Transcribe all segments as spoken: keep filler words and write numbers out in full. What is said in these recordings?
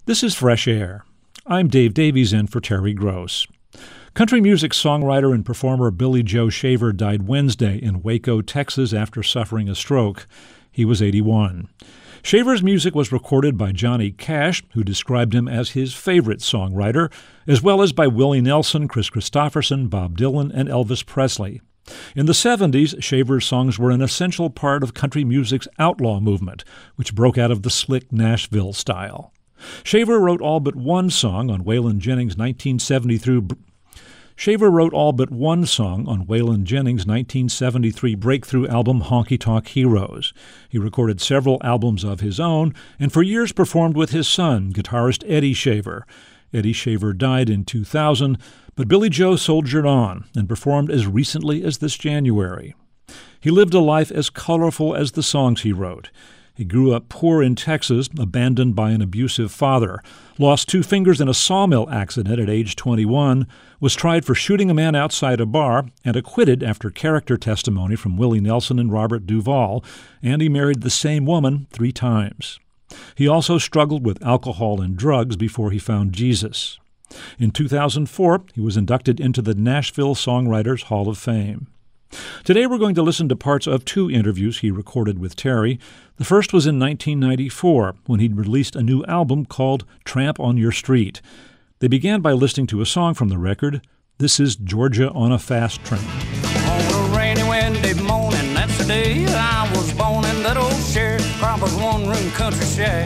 This is Fresh Air. I'm Dave Davies in for Terry Gross. Country music songwriter and performer Billy Joe Shaver died Wednesday in Waco, Texas after suffering a stroke. He was eighty-one. Shaver's music was recorded by Johnny Cash, who described him as his favorite songwriter, as well as by Willie Nelson, Chris Christopherson, Bob Dylan, and Elvis Presley. In the seventies, Shaver's songs were an essential part of country music's outlaw movement, which broke out of the slick Nashville style. Shaver wrote all but one song on Waylon Jennings' nineteen seventy-three Shaver wrote all but one song on Waylon Jennings' nineteen seventy-three breakthrough album Honky Tonk Heroes. He recorded several albums of his own and for years performed with his son, guitarist Eddie Shaver. Eddie Shaver died in two thousand, but Billy Joe soldiered on and performed as recently as this January. He lived a life as colorful as the songs he wrote. He grew up poor in Texas, abandoned by an abusive father, lost two fingers in a sawmill accident at age twenty-one, was tried for shooting a man outside a bar, and acquitted after character testimony from Willie Nelson and Robert Duvall, and he married the same woman three times. He also struggled with alcohol and drugs before he found Jesus. In two thousand four, he was inducted into the Nashville Songwriters Hall of Fame. Today we're going to listen to parts of two interviews he recorded with Terry. The first was in nineteen ninety-four, when he'd released a new album called Tramp on Your Street. They began by listening to a song from the record. This is Georgia on a Fast Train. On a rainy, windy morning, that's the day I was born in that old Sheriff Cropper's one-room country shack.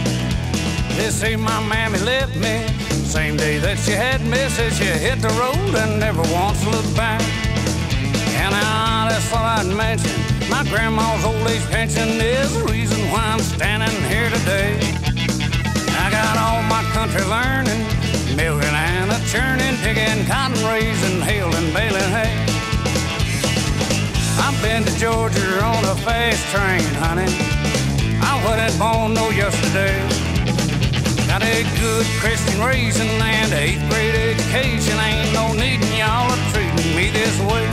They say my mammy left me, same day that she had me, said she hit the road and never once looked back. And I just thought I'd mention my grandma's old age pension is the reason why I'm standing here today. I got all my country learning, milking and a churning, picking cotton, raising, hailing, baling hay. I've been to Georgia on a fast train, honey. I wasn't born no yesterday. Got a good Christian raising and eighth grade education. Ain't no needin' y'all are treating me this way.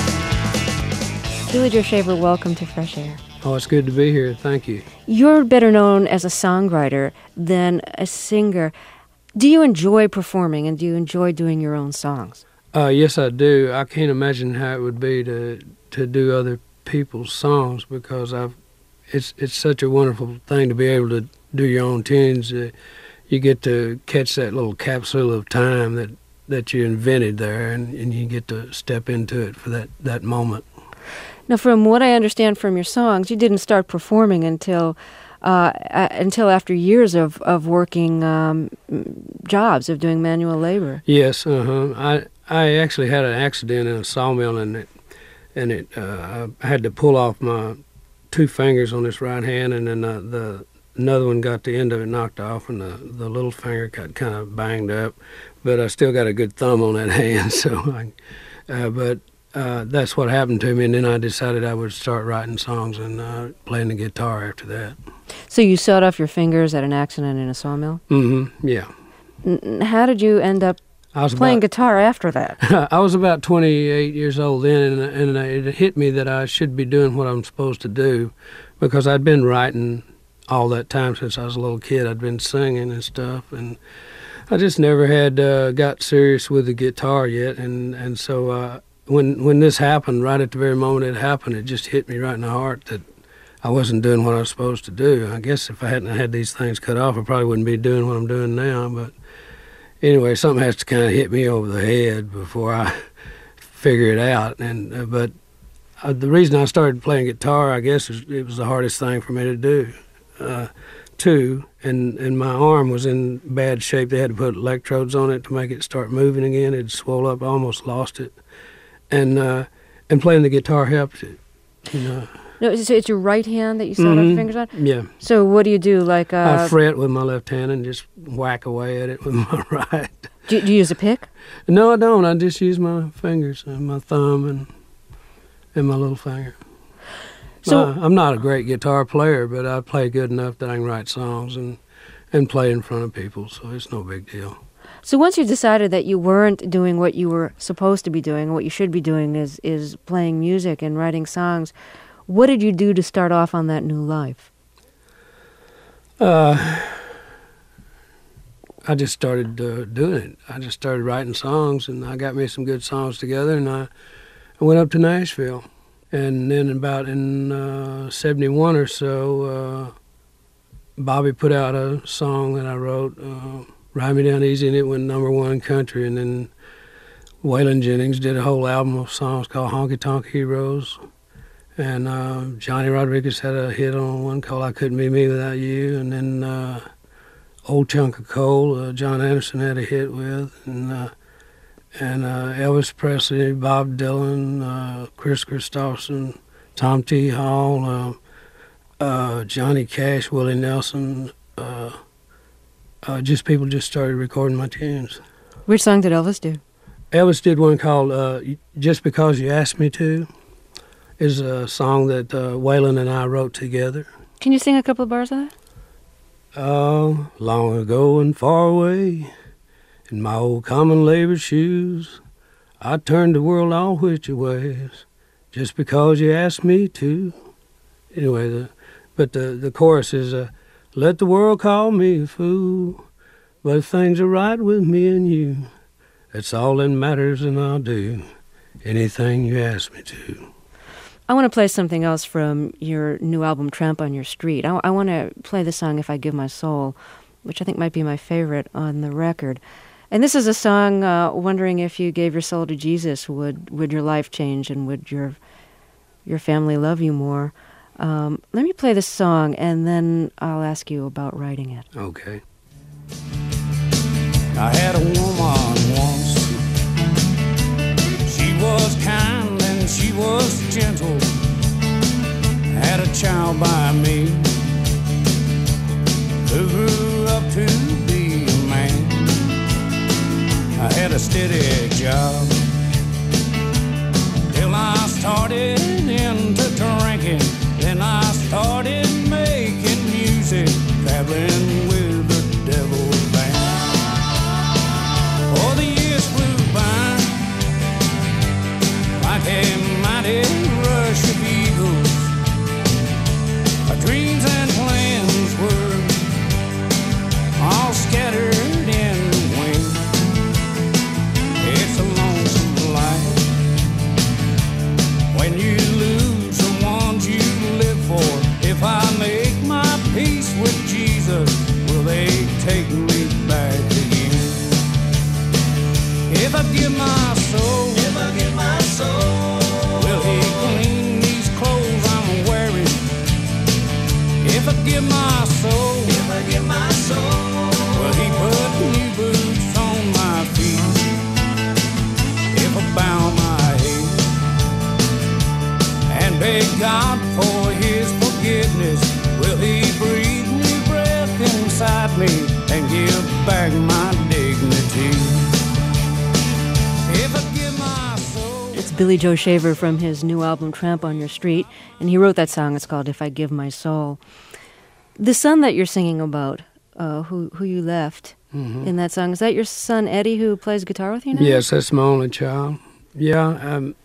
Billy Joe Shaver, welcome to Fresh Air. Oh, it's good to be here. Thank you. You're better known as a songwriter than a singer. Do you enjoy performing, and do you enjoy doing your own songs? Uh, yes, I do. I can't imagine how it would be to to do other people's songs because I've. It's it's such a wonderful thing to be able to do your own tunes. Uh, you get to catch that little capsule of time that, that you invented there, and, and you get to step into it for that, that moment. Now, from what I understand from your songs, you didn't start performing until uh, uh, until after years of of working um, jobs, of doing manual labor. Yes, uh-huh. I I actually had an accident in a sawmill, and it and it uh, I had to pull off my two fingers on this right hand, and then uh, the another one got the end of it knocked off, and the the little finger got kind of banged up, but I still got a good thumb on that hand. So, I, uh, but. Uh, that's what happened to me, and then I decided I would start writing songs and uh, playing the guitar after that. So you sawed off your fingers at an accident in a sawmill? Mm-hmm, yeah. N- how did you end up playing about, guitar after that? I was about twenty-eight years old then, and, and it hit me that I should be doing what I'm supposed to do because I'd been writing all that time since I was a little kid. I'd been singing and stuff, and I just never had uh, got serious with the guitar yet, and, and so... Uh, When when this happened, right at the very moment it happened, it just hit me right in the heart that I wasn't doing what I was supposed to do. I guess if I hadn't had these things cut off, I probably wouldn't be doing what I'm doing now. But anyway, something has to kind of hit me over the head before I figure it out. And uh, but uh, the reason I started playing guitar, I guess, is it was the hardest thing for me to do. Uh, too, and, and my arm was in bad shape. They had to put electrodes on it to make it start moving again. It swelled up. I almost lost it. And uh, and playing the guitar helped it, you know. No, so it's your right hand that you sawed mm-hmm. off your fingers on? Yeah. So what do you do? Like uh, I fret with my left hand and just whack away at it with my right. Do, do you use a pick? No, I don't. I just use my fingers and my thumb and and my little finger. So uh, I'm not a great guitar player, but I play good enough that I can write songs and, and play in front of people, so it's no big deal. So once you decided that you weren't doing what you were supposed to be doing, what you should be doing is is playing music and writing songs, what did you do to start off on that new life? Uh, I just started uh, doing it. I just started writing songs, and I got me some good songs together, and I, I went up to Nashville. And then about in uh, seventy-one or so, uh, Bobby put out a song that I wrote, uh, Ride Me Down Easy, and it went number one country. And then Waylon Jennings did a whole album of songs called Honky Tonk Heroes. And uh, Johnny Rodriguez had a hit on one called I Couldn't Be Me Without You. And then uh, Old Chunk of Coal, uh, John Anderson had a hit with. And uh, and uh, Elvis Presley, Bob Dylan, uh, Chris Christopherson, Tom T. Hall, uh, uh, Johnny Cash, Willie Nelson. Uh, uh, just people just started recording my tunes. Which song did Elvis do? Elvis did one called uh, Just Because You Asked Me To. Is a song that uh, Waylon and I wrote together. Can you sing a couple of bars of that? Uh, long ago and far away, in my old common labor shoes, I turned the world all which ways, just because you asked me to. Anyway, the, but the, the chorus is, uh, let the world call me a fool, but if things are right with me and you, that's all that matters, and I'll do anything you ask me to. I want to play something else from your new album, Tramp on Your Street. I, I want to play the song If I Give My Soul, which I think might be my favorite on the record. And this is a song uh, wondering if you gave your soul to Jesus, would would your life change and would your your family love you more? Um, let me play this song, and then I'll ask you about writing it. Okay. I had a woman once. She was kind and she was gentle. Had a child by me who grew up to be a man. I had a steady job till I started into drinking. Then I started making music, traveling with the devil's band. Oh, the years flew by like a mighty rush of eagles. Our dreams and plans were all scattered in the wind. It's a lonesome life when you lose the ones you live for. If I make my peace with Jesus, will they take me back again? If I give my soul, if I give my soul, will he clean these clothes I'm wearing? If I give my soul, if I give my soul, will he put new boots on my feet? If I bow my head and beg God for his forgiveness, will he breathe new breath inside me and give back my dignity? If I give my soul. It's Billy Joe Shaver from his new album, Tramp on Your Street, and he wrote that song. It's called If I Give My Soul. The son that you're singing about, uh, who who you left mm-hmm. in that song, is that your son Eddie who plays guitar with you now? Yes, that's my only child. Yeah, um,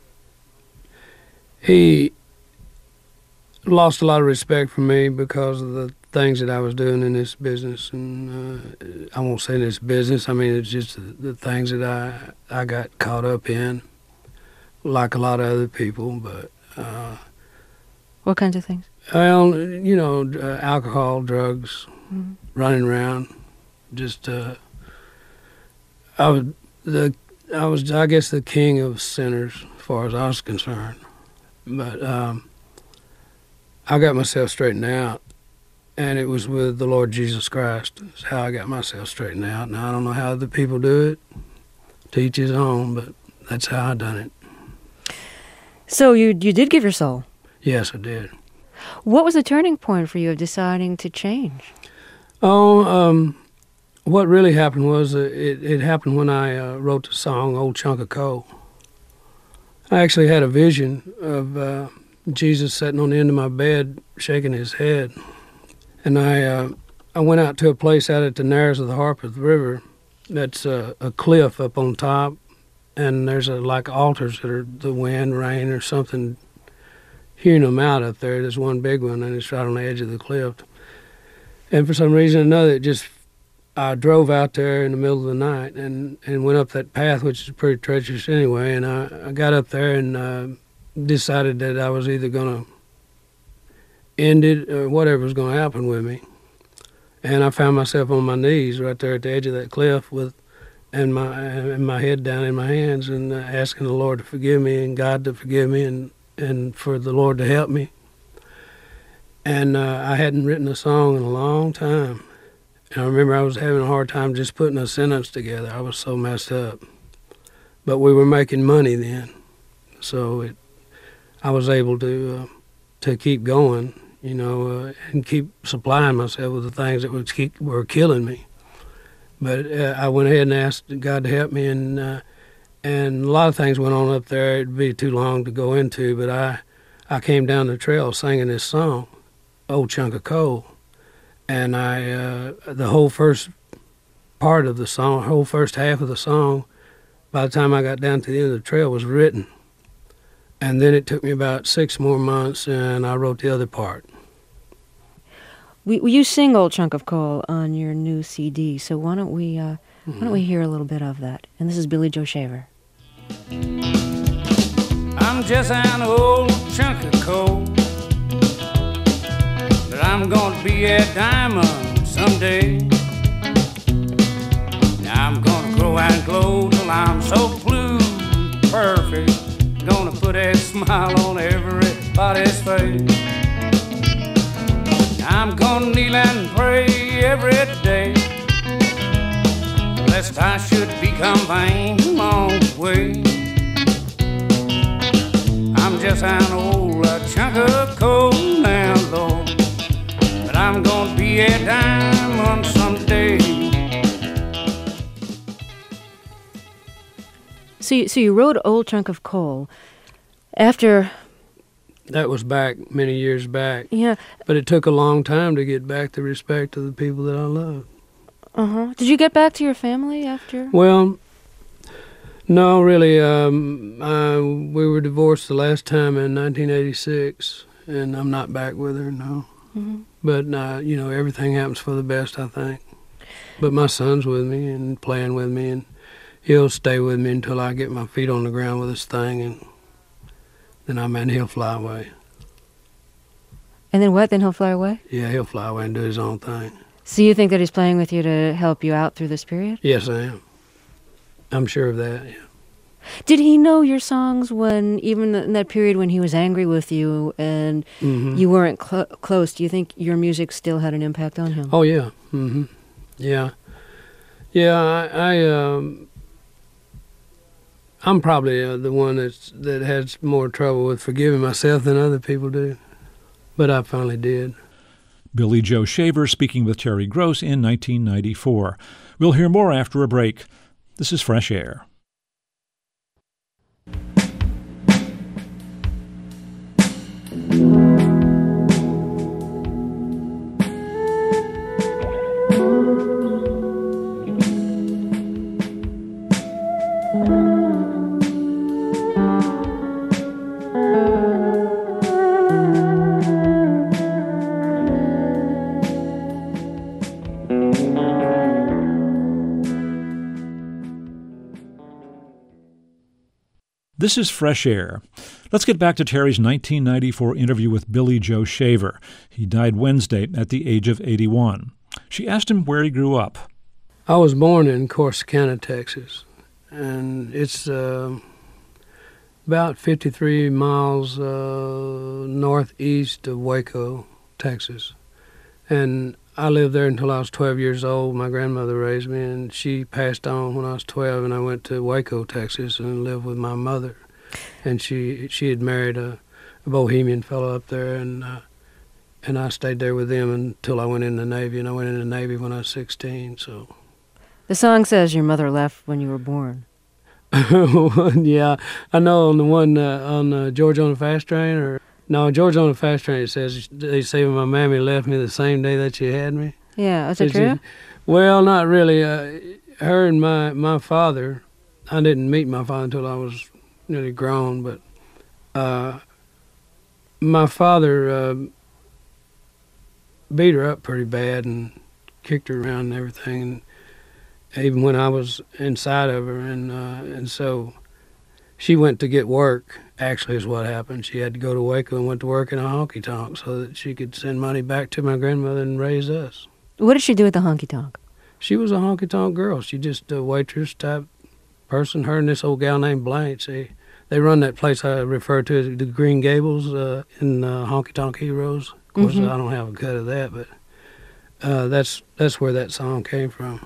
he lost a lot of respect for me because of the things that I was doing in this business, and uh, I won't say this business. I mean, it's just the, the things that I I got caught up in, like a lot of other people. But uh, what kinds of things? Well, you know, uh, alcohol, drugs, mm-hmm. running around, just uh, I was the I was I guess the king of sinners as far as I was concerned, but um, I got myself straightened out, and it was with the Lord Jesus Christ. That's how I got myself straightened out. Now I don't know how other people do it, to each his own, but that's how I done it. So you you did give your soul? Yes, I did. What was the turning point for you of deciding to change? Oh, um, what really happened was uh, it, it happened when I uh, wrote the song Old Chunk of Coal. I actually had a vision of uh, Jesus sitting on the end of my bed, shaking his head. And I uh, I went out to a place out at the Narrows of the Harpeth River that's uh, a cliff up on top, and there's a, like altars that are the wind, rain, or something hewing them out up there. There's one big one, and it's right on the edge of the cliff. And for some reason or another, it just I drove out there in the middle of the night and, and went up that path, which is pretty treacherous anyway. And I, I got up there and uh, decided that I was either going to end it or whatever was going to happen with me. And I found myself on my knees right there at the edge of that cliff with and my and my head down in my hands and uh, asking the Lord to forgive me and God to forgive me and, and for the Lord to help me. And uh, I hadn't written a song in a long time. And I remember I was having a hard time just putting a sentence together. I was so messed up. But we were making money then. So it, I was able to uh, to keep going, you know, uh, and keep supplying myself with the things that would keep, were killing me. But uh, I went ahead and asked God to help me, and uh, and a lot of things went on up there. It'd be too long to go into, but I, I came down the trail singing this song, Old Chunk of Coal. And I, uh, the whole first part of the song, whole first half of the song, by the time I got down to the end of the trail, was written. And then it took me about six more months, and I wrote the other part. We, you sing Old Chunk of Coal on your new C D, so why don't we uh, mm-hmm. why don't we hear a little bit of that? And this is Billy Joe Shaver. I'm just an old chunk of coal, but I'm gonna be a diamond someday. I'm gonna grow and glow till I'm so blue, perfect. Gonna put a smile on everybody's face. I'm gonna kneel and pray every day, lest I should become vain along the way. I'm just an old uh, chunk of coal now, Lord, but I'm gonna be a diamond someday. So you, so you wrote Old Chunk of Coal after... That was back many years back. Yeah. But it took a long time to get back the respect of the people that I loved. Uh-huh. Did you get back to your family after? Well, no, really. Um, I, we were divorced the last time in nineteen eighty-six, and I'm not back with her, no. Mm-hmm. But, uh, you know, everything happens for the best, I think. But my son's with me and playing with me, and he'll stay with me until I get my feet on the ground with this thing, and then I mean, he'll fly away. And then what? Then he'll fly away? Yeah, he'll fly away and do his own thing. So you think that he's playing with you to help you out through this period? Yes, I am. I'm sure of that, yeah. Did he know your songs when, even in that period when he was angry with you and mm-hmm. you weren't cl- close, do you think your music still had an impact on him? Oh, yeah. Mm-hmm. Yeah. Yeah, I... I um, I'm probably uh, the one that's, that has more trouble with forgiving myself than other people do. But I finally did. Billy Joe Shaver speaking with Terry Gross in nineteen ninety-four. We'll hear more after a break. This is Fresh Air. This is Fresh Air. Let's get back to Terry's nineteen ninety-four interview with Billy Joe Shaver. He died Wednesday at the age of eighty-one. She asked him where he grew up. I was born in Corsicana, Texas, and it's uh, about fifty-three miles uh, northeast of Waco, Texas. And I lived there until I was twelve years old. My grandmother raised me, and she passed on when I was twelve, and I went to Waco, Texas, and lived with my mother. And she she had married a, a Bohemian fellow up there, and uh, and I stayed there with them until I went in the Navy, and I went in the Navy when I was sixteen. So, the song says your mother left when you were born. Yeah, I know on the one uh, on uh, George on the Fast Train, or no, George on the Fast Train. It says they say my mammy left me the same day that she had me. Yeah, is that true? She, well, not really. Uh, her and my my father. I didn't meet my father until I was nearly grown, but uh, my father uh, beat her up pretty bad and kicked her around and everything, and even when I was inside of her, and uh, and so she went to get work. Actually, is what happened. She had to go to Waco and went to work in a honky tonk so that she could send money back to my grandmother and raise us. What did she do at the honky tonk? She was a honky tonk girl. She just a waitress type person. Her and this old gal named Blanche. They they run that place I refer to as the Green Gables uh, in uh, Honky Tonk Heroes. Of course, mm-hmm. I don't have a cut of that, but uh, that's that's where that song came from.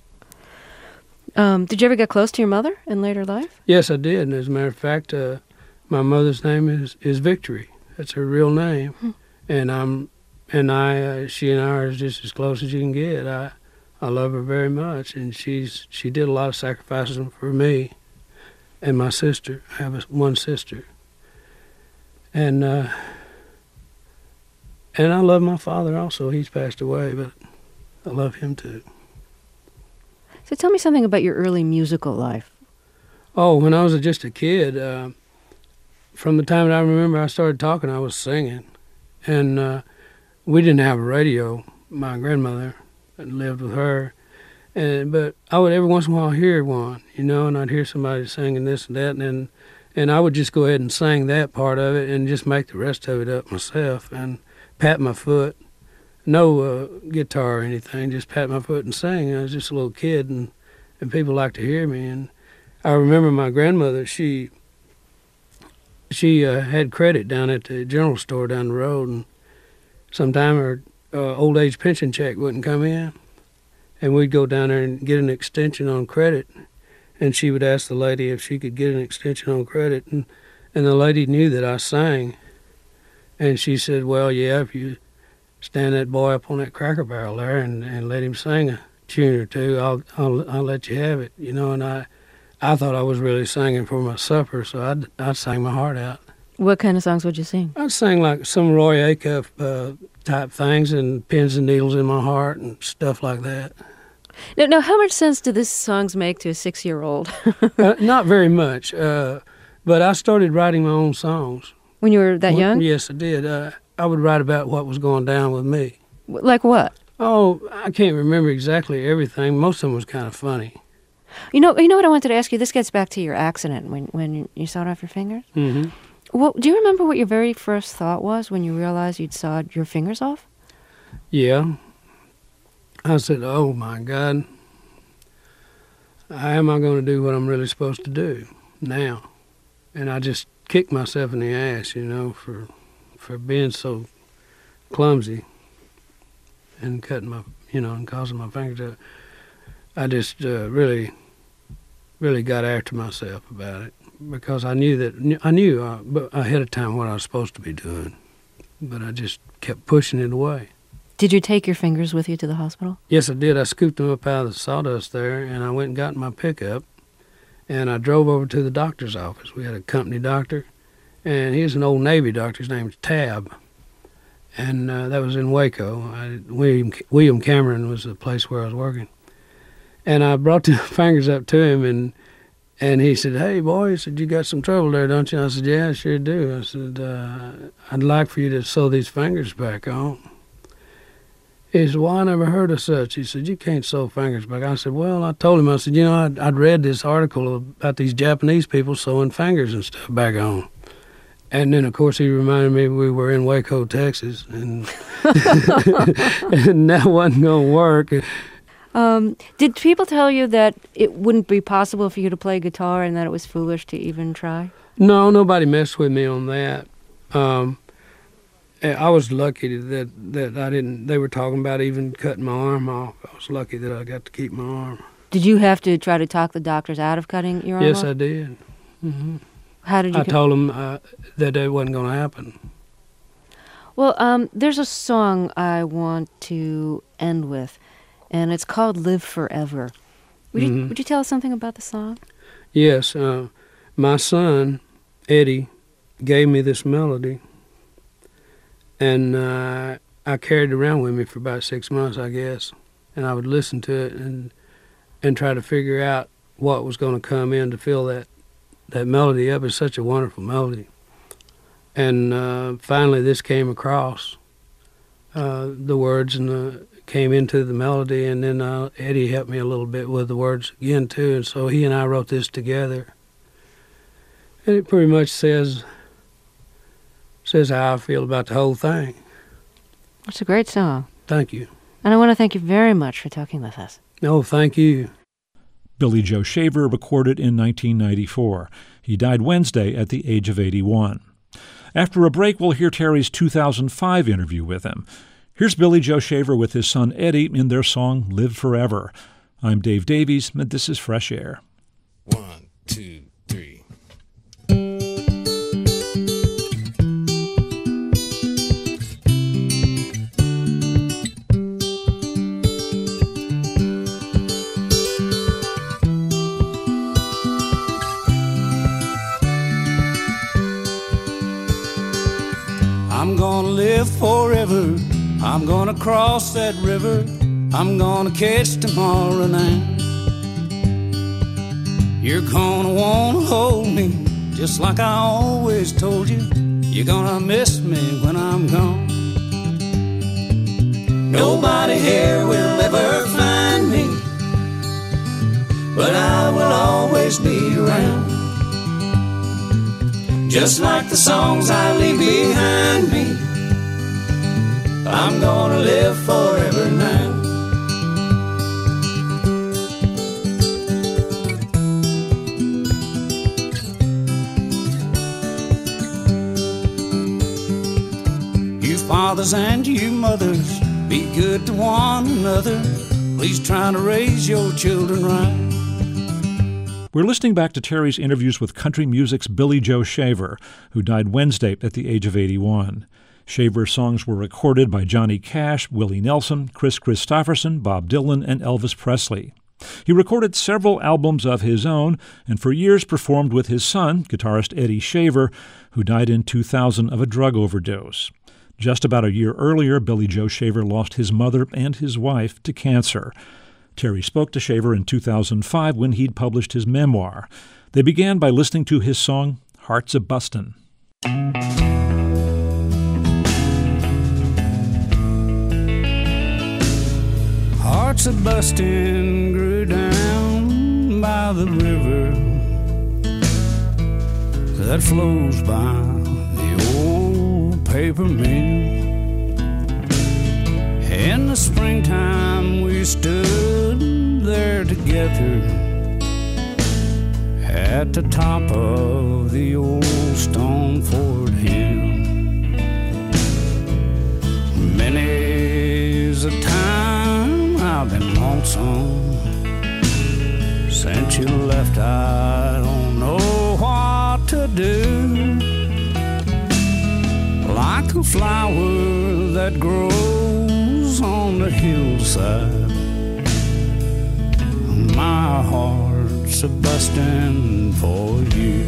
Um, did you ever get close to your mother in later life? Yes, I did. And as a matter of fact, uh, my mother's name is, is Victory. That's her real name. Hmm. And I'm and I uh, she and I are just as close as you can get. I I love her very much, and she's she did a lot of sacrifices for me and my sister. I have a, one sister. And uh, and I love my father also. He's passed away, but I love him too. So tell me something about your early musical life. Oh, when I was just a kid, uh, from the time that I remember I started talking, I was singing. And uh, we didn't have a radio. My grandmother lived with her. And But I would every once in a while hear one, you know, and I'd hear somebody singing this and that. And then, and I would just go ahead and sing that part of it and just make the rest of it up myself and pat my foot. No uh, guitar or anything, just pat my foot and sing. I was just a little kid, and, and people liked to hear me. And I remember my grandmother, she she uh, had credit down at the general store down the road, and sometime her uh, old age pension check wouldn't come in, and we'd go down there and get an extension on credit, and she would ask the lady if she could get an extension on credit, and, and the lady knew that I sang, and she said, well, yeah, if you stand that boy up on that Cracker Barrel there and, and let him sing a tune or two, I'll, I'll I'll let you have it, you know. And I I thought I was really singing for my supper, so I'd, I'd sing my heart out. What kind of songs would you sing? I'd sing like some Roy Acuff uh, type things, and Pins and Needles in My Heart and stuff like that. Now, now how much sense do these songs make to a six-year-old? uh, not very much, uh, but I started writing my own songs. When you were that well, young? Yes, I did. Uh, I would write about what was going down with me. Like what? Oh, I can't remember exactly everything. Most of them was kind of funny. You know, you know what I wanted to ask you? This gets back to your accident when, when you sawed off your fingers. Mm-hmm. Well, do you remember what your very first thought was when you realized you'd sawed your fingers off? Yeah. I said, oh, my God. How am I going to do what I'm really supposed to do now? And I just kicked myself in the ass, you know, for... for being so clumsy and cutting my, you know, and causing my fingers to, I just uh, really, really got after myself about it because I knew that, I knew uh, ahead of time what I was supposed to be doing, but I just kept pushing it away. Did you take your fingers with you to the hospital? Yes, I did. I scooped them up out of the sawdust there, and I went and got in my pickup, and I drove over to the doctor's office. We had a company doctor. And he was an old Navy doctor. His name was Tab. And uh, that was in Waco. I, William, William Cameron was the place where I was working. And I brought the fingers up to him, and and he said, hey, boy, he said, you got some trouble there, don't you? I said, yeah, I sure do. I said, uh, I'd like for you to sew these fingers back on. He said, well, I never heard of such. He said, you can't sew fingers back. I said, well, I told him, I said, you know, I'd, I'd read this article about these Japanese people sewing fingers and stuff back on. And then, of course, he reminded me we were in Waco, Texas, and, and that wasn't going to work. Um, did people tell you that it wouldn't be possible for you to play guitar and that it was foolish to even try? No, nobody messed with me on that. Um, I was lucky that, that I didn't, they were talking about even cutting my arm off. I was lucky that I got to keep my arm. Did you have to try to talk the doctors out of cutting your arm yes, off? Yes, I did. Mm-hmm. How did you? I told them uh, that it wasn't going to happen. Well, um, there's a song I want to end with, and it's called "Live Forever." Would mm-hmm. you Would you tell us something about the song? Yes, uh, my son Eddie gave me this melody, and uh, I carried it around with me for about six months, I guess, and I would listen to it and and try to figure out what was going to come in to fill that. That melody up. Is such a wonderful melody. And uh, finally this came across, uh, the words and the came into the melody, and then uh, Eddie helped me a little bit with the words again too, and so he and I wrote this together. And it pretty much says says how I feel about the whole thing. It's a great song. Thank you. And I want to thank you very much for talking with us. No, thank you. Billy Joe Shaver recorded in nineteen ninety-four. He died Wednesday at the age of eighty-one. After a break, we'll hear Terry's two thousand five interview with him. Here's Billy Joe Shaver with his son Eddie in their song Live Forever. I'm Dave Davies, and this is Fresh Air. One, two, three. I'm gonna live forever. I'm gonna cross that river. I'm gonna catch tomorrow night. You're gonna wanna hold me just like I always told you. You're gonna miss me when I'm gone. Nobody here will ever find me, but I will always be around. Just like the songs I leave behind me, I'm gonna live forever now. You fathers and you mothers, be good to one another. Please try to raise your children right. We're listening back to Terry's interviews with country music's Billy Joe Shaver, who died Wednesday at the age of eighty-one. Shaver's songs were recorded by Johnny Cash, Willie Nelson, Chris Christopherson, Bob Dylan, and Elvis Presley. He recorded several albums of his own and for years performed with his son, guitarist Eddie Shaver, who died in two thousand of a drug overdose. Just about a year earlier, Billy Joe Shaver lost his mother and his wife to cancer. Terry spoke to Shaver in two thousand five when he'd published his memoir. They began by listening to his song, Hearts A-Bustin'. Hearts A-Bustin' grew down by the river that flows by the old paper mill. In the springtime we stood there together at the top of the old stone fort hill. Many's a time I've been lonesome since you left. I don't know what to do. Like a flower that grows on the hillside, my heart's a-bustin' for you.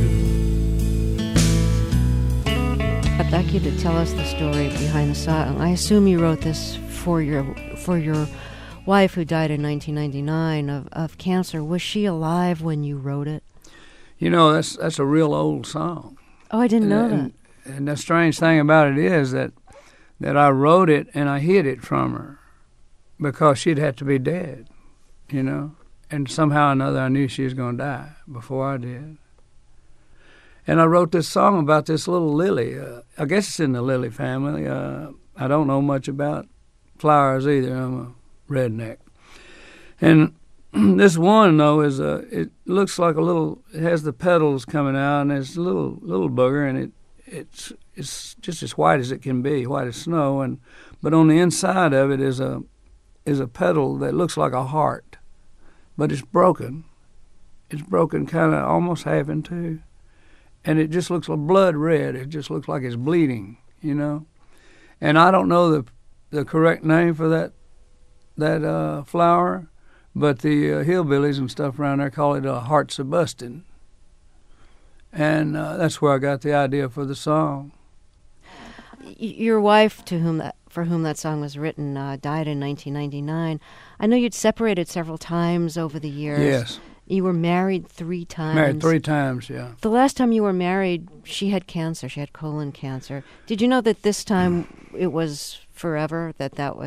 I'd like you to tell us the story behind the song. I assume you wrote this for your for your wife who died in nineteen ninety-nine of, of cancer. Was she alive when you wrote it? You know, that's that's a real old song. Oh, I didn't know and, that. And the strange thing about it is that that I wrote it and I hid it from her because she'd have to be dead, you know. And somehow or another I knew she was going to die before I did. And I wrote this song about this little lily. Uh, I guess it's in the lily family. Uh, I don't know much about flowers either. I'm a redneck. And this one, though, is a, it looks like a little, it has the petals coming out, and it's a little little booger, and it it's it's just as white as it can be, white as snow. And but on the inside of it is a is a petal that looks like a heart, but it's broken. It's broken kind of almost half in two. And it just looks like blood red. It just looks like it's bleeding, you know. And I don't know the the correct name for that that uh, flower, but the uh, hillbillies and stuff around there call it a Hearts A-Bustin'. And uh, that's where I got the idea for the song. Your wife, to whom that for whom that song was written, uh, died in nineteen ninety-nine. I know you'd separated several times over the years. Yes. You were married three times. Married three times, yeah. The last time you were married, she had cancer. She had colon cancer. Did you know that this time it was forever? That that was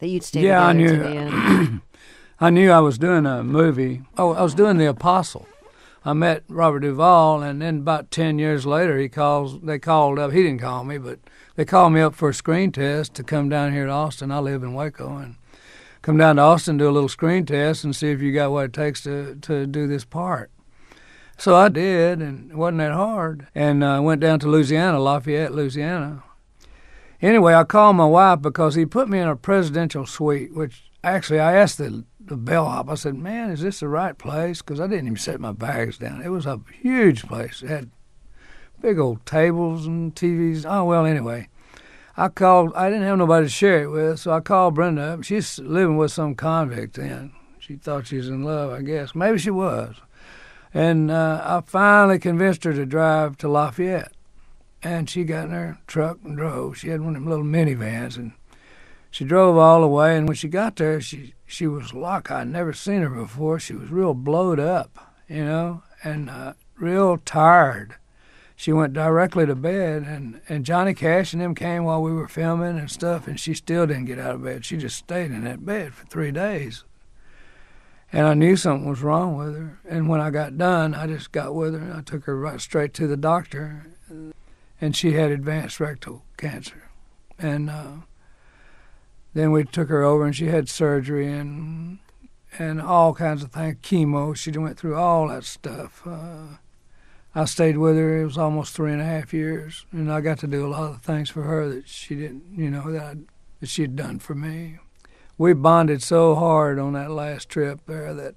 that you'd stay yeah, I together knew, to the end. I knew I was doing a movie. Oh, I was doing The Apostle. I met Robert Duvall, and then about ten years later, he calls. They called up. He didn't call me, but they called me up for a screen test to come down here to Austin. I live in Waco, and come down to Austin, do a little screen test, and see if you got what it takes to, to do this part. So I did, and it wasn't that hard. And I uh, went down to Louisiana, Lafayette, Louisiana. Anyway, I called my wife because he put me in a presidential suite, which actually I asked the, the bellhop. I said, man, is this the right place? Because I didn't even set my bags down. It was a huge place. It had big old tables and T Vs. Oh, well, anyway. I called. I didn't have nobody to share it with, so I called Brenda up. She's living with some convict then. She thought she was in love, I guess. Maybe she was. And uh, I finally convinced her to drive to Lafayette. And she got in her truck and drove. She had one of them little minivans, and she drove all the way. And when she got there, she, she was like, I'd never seen her before. She was real blowed up, you know, and uh, real tired. She went directly to bed, and, and Johnny Cash and them came while we were filming and stuff, and she still didn't get out of bed. She just stayed in that bed for three days. And I knew something was wrong with her. And when I got done, I just got with her, and I took her right straight to the doctor, and she had advanced rectal cancer. And uh, then we took her over, and she had surgery and and all kinds of things, chemo. She went through all that stuff. Uh, I stayed with her. It was almost three and a half years, and I got to do a lot of things for her that she didn't, you know, that, I, that she had done for me. We bonded so hard on that last trip there that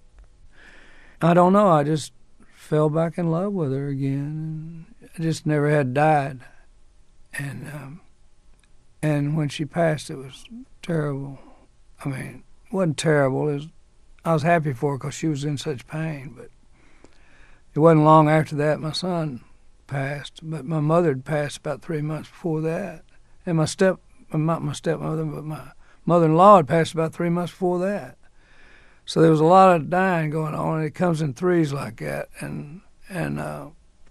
I don't know. I just fell back in love with her again. I just never had died, and um, and when she passed, it was terrible. I mean, it wasn't terrible. It was, I was happy for her because she was in such pain, but. It wasn't long after that my son passed, but my mother had passed about three months before that. And my step, not my stepmother, but my mother-in-law had passed about three months before that. So there was a lot of dying going on, and it comes in threes like that. And, and uh,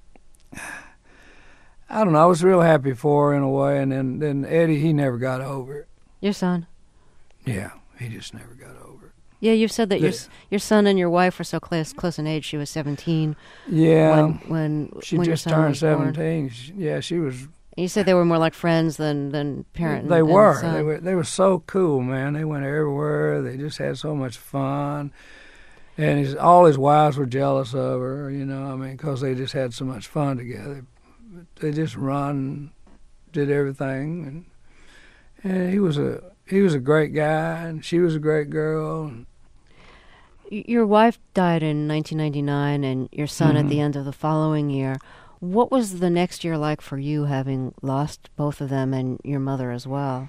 I don't know, I was real happy for her in a way. And then, then Eddie, he never got over it. Your son? Yeah, he just never got over it. Yeah, you've said that your your son and your wife were so close close in age. She was seventeen. Yeah, when when, she when just your son turned was seventeen. She, yeah, she was. And you said they were more like friends than than parent. They and, were. And son. They were. They were so cool, man. They went everywhere. They just had so much fun, and his, all his wives were jealous of her. You know, I mean, because they just had so much fun together. They just run, did everything, and and he was a he was a great guy, and she was a great girl. And, your wife died in nineteen ninety-nine, and your son mm-hmm. at the end of the following year. What was the next year like for you, having lost both of them and your mother as well?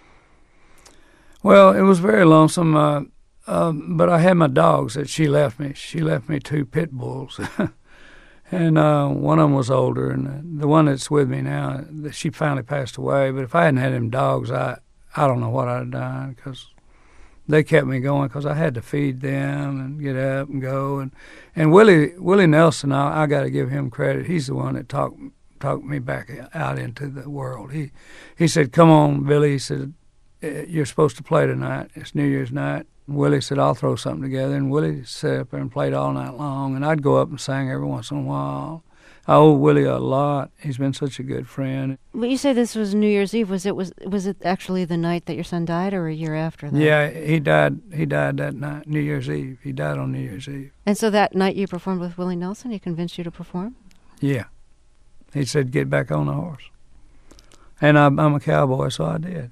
Well, it was very lonesome, uh, uh, but I had my dogs that she left me. She left me two pit bulls, and uh, one of them was older, and the one that's with me now, she finally passed away. But if I hadn't had them dogs, I, I don't know what I'd have done, because they kept me going, because I had to feed them and get up and go. And, and Willie Willie Nelson, I, I got to give him credit. He's the one that talked talked me back out into the world. He he said, "Come on, Billy." He said, "You're supposed to play tonight. It's New Year's night." Willie said, "I'll throw something together." And Willie sat up there and played all night long. And I'd go up and sing every once in a while. I owe Willie a lot. He's been such a good friend. But you say this was New Year's Eve. Was it was was it actually the night that your son died, or a year after that? Yeah, he died. He died that night, New Year's Eve. He died on New Year's Eve. And so that night you performed with Willie Nelson. He convinced you to perform. Yeah, he said, "Get back on the horse." And I, I'm a cowboy, so I did.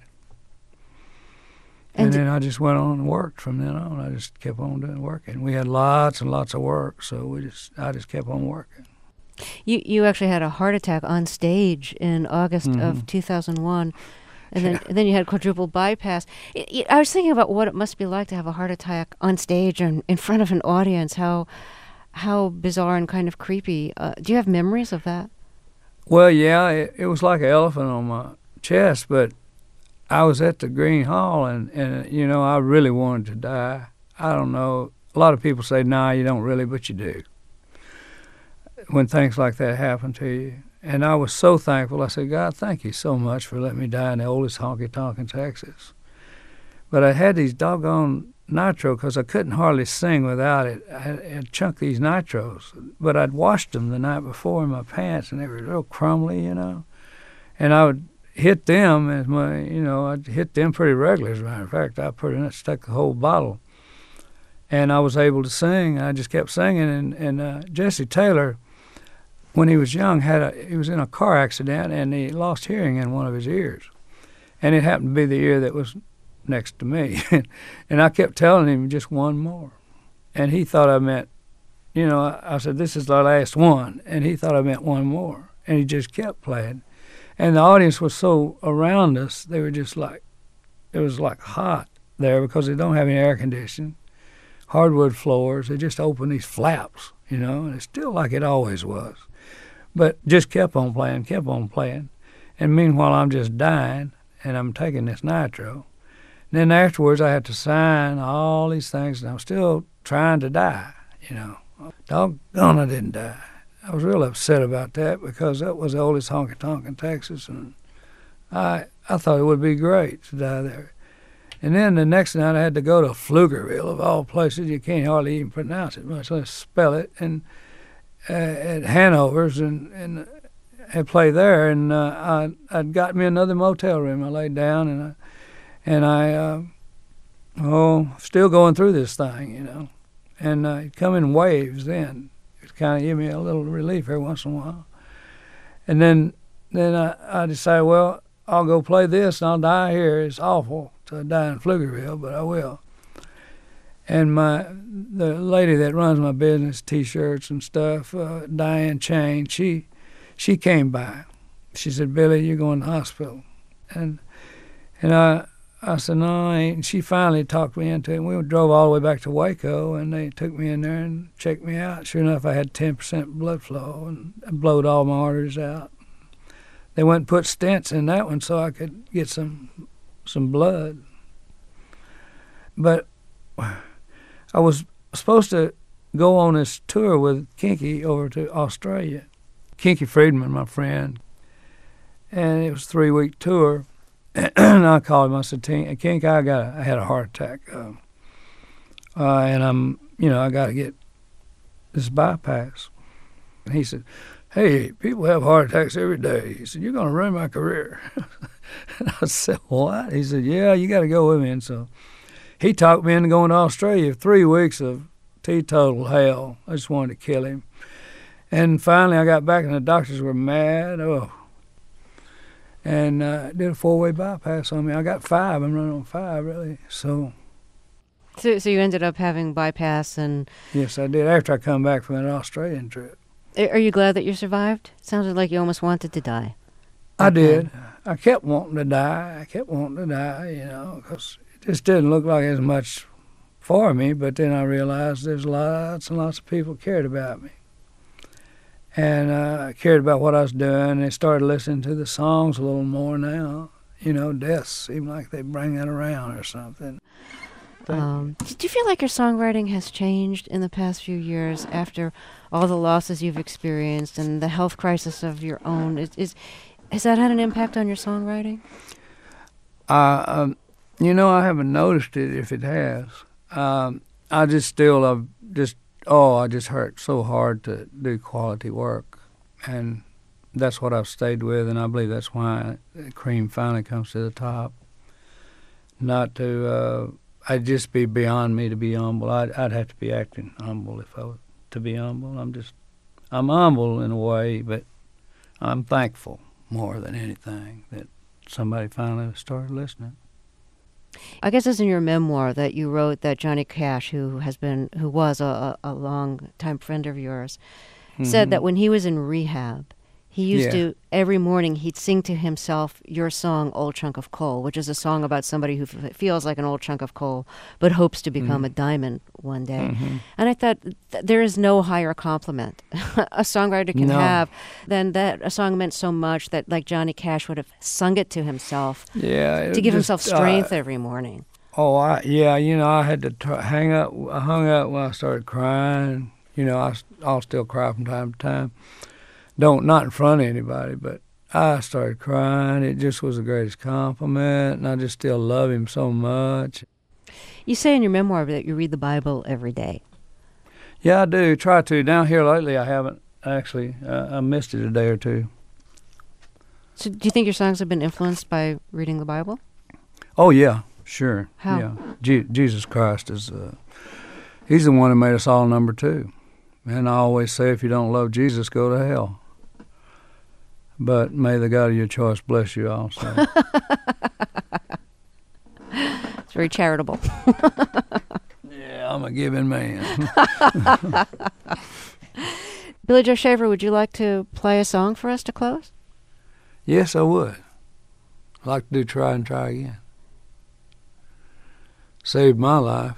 And, and then I just went on and worked from then on. I just kept on doing working. We had lots and lots of work, so we just I just kept on working. You you actually had a heart attack on stage in August mm-hmm. of two thousand one, and then yeah. and then you had quadruple bypass. It, it, I was thinking about what it must be like to have a heart attack on stage and in front of an audience. How how bizarre and kind of creepy. Uh, do you have memories of that? Well, yeah, it, it was like an elephant on my chest, but I was at the Green Hall, and, and you know, I really wanted to die. I don't know. A lot of people say, "Nah, you don't really," but you do. When things like that happen to you. And I was so thankful. I said, "God, thank you so much for letting me die in the oldest honky-tonk in Texas." But I had these doggone nitro because I couldn't hardly sing without it. I had, I had chunked these nitros, but I'd washed them the night before in my pants, and they were real crumbly, you know. And I would hit them as my, you know, I'd hit them pretty regularly. As a matter of fact, I pretty much stuck the whole bottle. And I was able to sing. I just kept singing. And, and uh, Jesse Taylor, when he was young, had a, he was in a car accident, and he lost hearing in one of his ears. And it happened to be the ear that was next to me. And I kept telling him just one more. And he thought I meant, you know, I, I said, this is the last one. And he thought I meant one more. And he just kept playing. And the audience was so around us, they were just like, it was like hot there because they don't have any air conditioning. Hardwood floors, they just open these flaps, you know, and it's still like it always was. But just kept on playing, kept on playing. And meanwhile, I'm just dying, and I'm taking this nitro. And then afterwards, I had to sign all these things, and I'm still trying to die, you know. Doggone, I didn't die. I was real upset about that because that was the oldest honky-tonk in Texas, and I I thought it would be great to die there. And then the next night I had to go to Pflugerville, of all places. You can't hardly even pronounce it, much less spell it. And uh, at Hanover's, and, and I played there. And uh, I, I'd got me another motel room. I laid down, and I, and I uh, oh, still going through this thing, you know. And uh, it'd come in waves then. It kind of gave me a little relief every once in a while. And then, then I, I decided, well, I'll go play this, and I'll die here. It's awful to die in Pflugerville, but I will. And my the lady that runs my business, T-shirts and stuff, uh, Diane Chain, she she came by. She said, Billy, you're going to the hospital. And and I I said, no, I ain't. And she finally talked me into it. And we drove all the way back to Waco, and they took me in there and checked me out. Sure enough, I had ten percent blood flow and blowed all my arteries out. They went and put stents in that one so I could get some some blood. But I was supposed to go on this tour with Kinky over to Australia. Kinky Friedman, my friend. And it was a three-week tour. And I called him. I said, Kinky, I got a, I had a heart attack. Uh, uh, and I'm, you know, I got to get this bypass. And he said, hey, people have heart attacks every day. He said, you're going to ruin my career. And I said, what? He said, yeah, you got to go with me. And so he talked me into going to Australia. Three weeks of teetotal hell. I just wanted to kill him. And finally I got back, and the doctors were mad. Oh. And uh, did a four-way bypass on me. I got five. I'm running on five, really. So, so, so you ended up having bypass and... Yes, I did, after I come back from that Australian trip. Are you glad that you survived? Sounded like you almost wanted to die. I did. I kept wanting to die. I kept wanting to die, you know, because it just didn't look like as much for me. But then I realized there's lots and lots of people cared about me. And uh, cared about what I was doing. They started listening to the songs a little more now. You know, deaths seem like they bring that around or something. Um, do you feel like your songwriting has changed in the past few years after all the losses you've experienced and the health crisis of your own? Is, is has that had an impact on your songwriting? Uh, um, you know, I haven't noticed it if it has. Um, I just still, I've just, oh, I just hurt so hard to do quality work. And that's what I've stayed with, and I believe that's why Cream finally comes to the top. Not to... Uh, I'd just be beyond me to be humble. I'd, I'd have to be acting humble if I was to be humble. I'm just, I'm humble in a way, but I'm thankful more than anything that somebody finally started listening. I guess it's in your memoir that you wrote that Johnny Cash, who has been, who was a, a long time friend of yours, mm-hmm. said that when he was in rehab, he used yeah. to, every morning, he'd sing to himself your song, Old Chunk of Coal, which is a song about somebody who f- feels like an old chunk of coal, but hopes to become mm-hmm. a diamond one day. Mm-hmm. And I thought, th- there is no higher compliment a songwriter can no. have than that a song meant so much that, like Johnny Cash would have sung it to himself yeah, to give just, himself strength uh, every morning. Oh, I, yeah, you know, I had to try, hang up, I hung up when I started crying. You know, I, I'll still cry from time to time. Don't, not in front of anybody, but I started crying. It just was the greatest compliment, and I just still love him so much. You say in your memoir that you read the Bible every day. Yeah, I do. Try to. Down here lately, I haven't actually. Uh, I missed it a day or two. So do you think your songs have been influenced by reading the Bible? Oh, yeah, sure. How? Yeah. Je- Jesus Christ is, uh, he's the one who made us all number two. And I always say, if you don't love Jesus, go to hell. But may the God of your choice bless you also. It's very charitable. Yeah, I'm a giving man. Billy Joe Shaver, would you like to play a song for us to close? Yes, I would. I'd like to do Try and Try Again. Saved my life.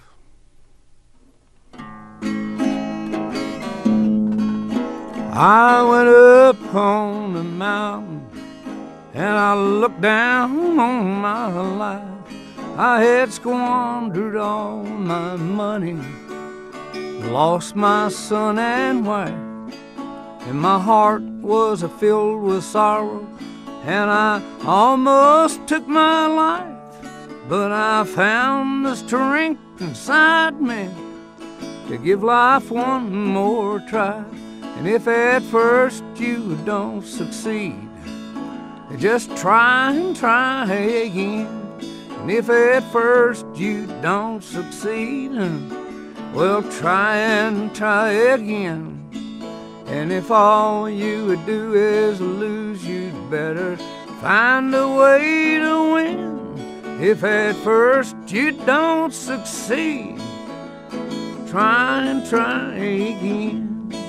I went up on the mountain and I looked down on my life. I had squandered all my money, lost my son and wife, and my heart was filled with sorrow, and I almost took my life. But I found the strength inside me to give life one more try. And if at first you don't succeed, just try and try again. And if at first you don't succeed, well, try and try again. And if all you would do is lose, you'd better find a way to win. If at first you don't succeed, try and try again.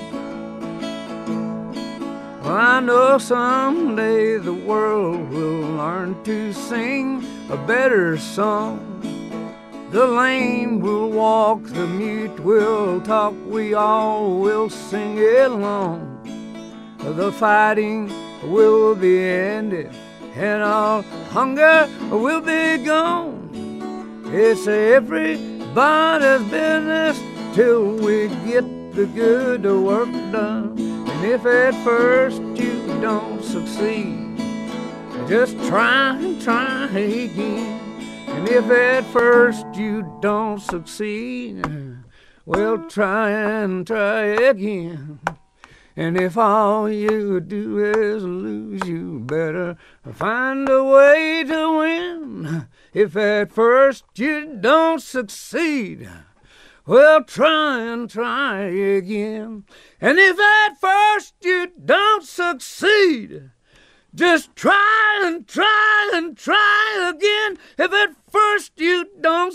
Well, I know someday the world will learn to sing a better song. The lame will walk, the mute will talk, we all will sing along. The fighting will be ended, and all hunger will be gone. It's everybody's business till we get the good work done. And if at first you don't succeed, just try and try again. And if at first you don't succeed, well, try and try again. And if all you do is lose, you better find a way to win. If at first you don't succeed, well, try and try again. And if at first you don't succeed, just try and try and try again. If at first you don't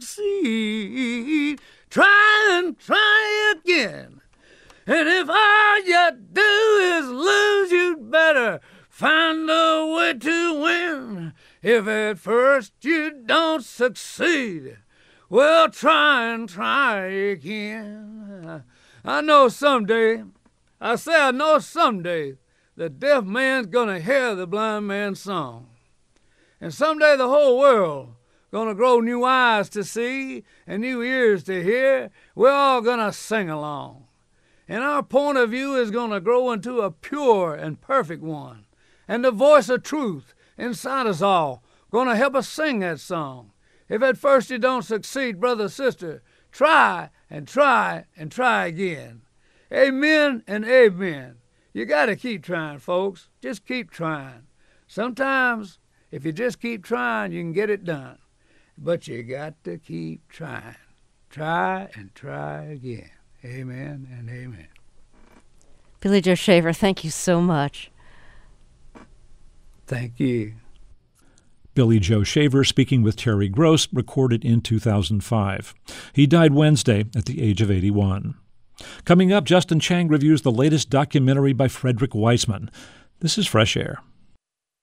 succeed, try and try again. And if all you do is lose, you'd better find a way to win. If at first you don't succeed, well, try and try again. I know someday, I say I know someday, the deaf man's gonna hear the blind man's song. And someday the whole world gonna grow new eyes to see and new ears to hear. We're all gonna sing along. And our point of view is gonna grow into a pure and perfect one. And the voice of truth inside us all gonna help us sing that song. If at first you don't succeed, brother, sister, try and try and try again. Amen and amen. You got to keep trying, folks. Just keep trying. Sometimes, if you just keep trying, you can get it done. But you got to keep trying. Try and try again. Amen and amen. Billy Joe Shaver, thank you so much. Thank you. Billy Joe Shaver speaking with Terry Gross, recorded in two thousand five. He died Wednesday at the age of eighty-one. Coming up, Justin Chang reviews the latest documentary by Frederick Weissman. This is Fresh Air.